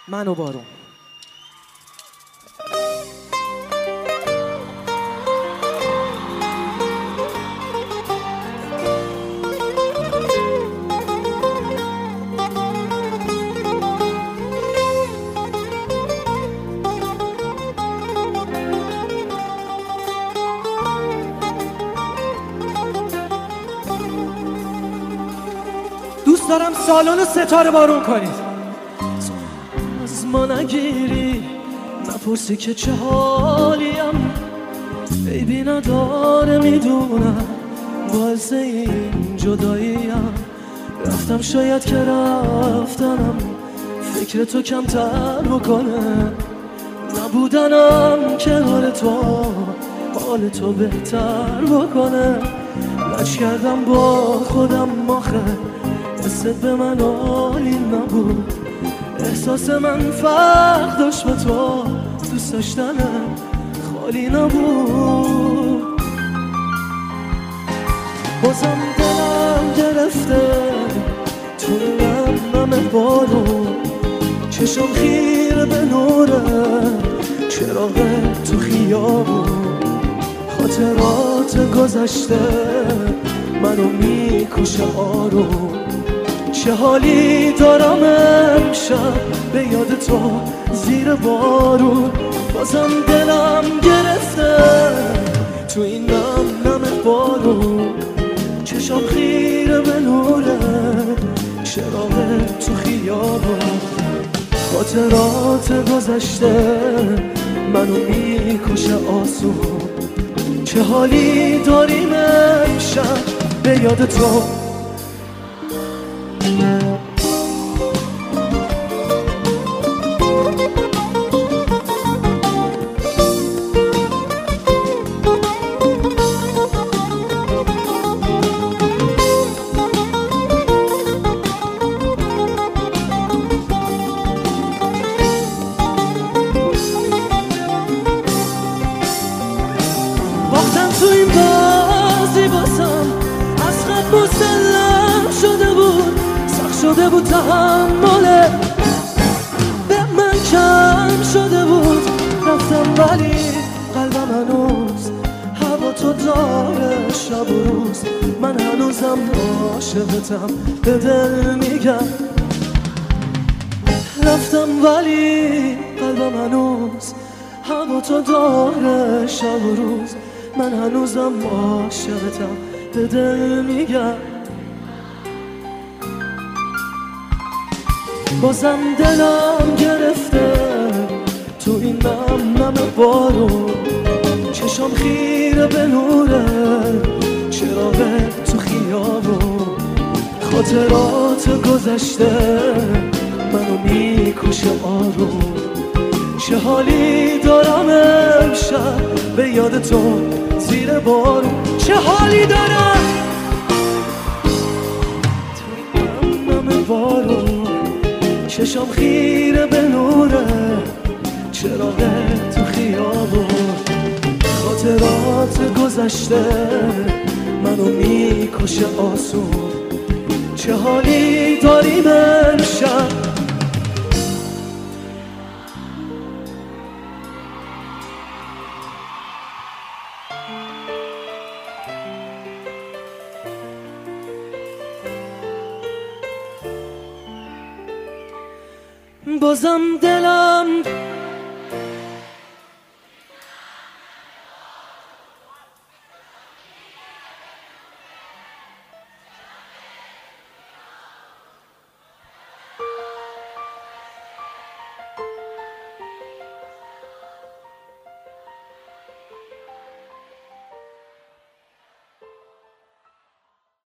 من و بارون. دوست دارم سالن ستاره بارون کنید. از ما نگیری، نپرسی که چه حالیم، عیبی نداره میدونم، باعث این جداییم. رفتم شاید که رفتنم فکر تو کمتر بکنه، نبودنم که حال تو بهتر بکنه. لج کردم با خودم آخه حست به من عالی نبود، احساس من فرق داشت با تو، دوست داشتنم خالی نبود. بازم دلم گرفته تو نم بارون، چشم خیره به نوره چراغ تو خیابون. خاطرات گذشته منو میکشه آروم، چه حالی دارم امشب به یاد تو زیر بارون. بازم دلم گرفته تو این نم بارون، چشم خیره به نوره چراغ تو خیابون. خاطرات گذشته منو میکشه آسون، چه حالی داریم امشب به یاد تو. تو این بازی باسم از خط مسلم شده بود، سخت شده بود تحمله، به من کم شده بود. رفتم ولی قلبم هنوز هوا تو داره شب و روز. من هنوزم عاشقتم به دل میگم. رفتم ولی قلبم هنوز هوا تو داره شب و روز. من هنوزم عاشقتم به دل میگم. بازم دلم گرفته تو این نم بارون، چشم خیره به نوره چراغ تو خیابون. خاطرات گذشته منو میکشه آروم، چه حالی دارم امشب به یاد تو زیر بارون. چه حالی دارم تو نم بارون، چشم خیره به نوره چراغ تو خیابون. خاطرات گذشته منو میکشه آسون، چه حالی داریم امشب. بازم دلم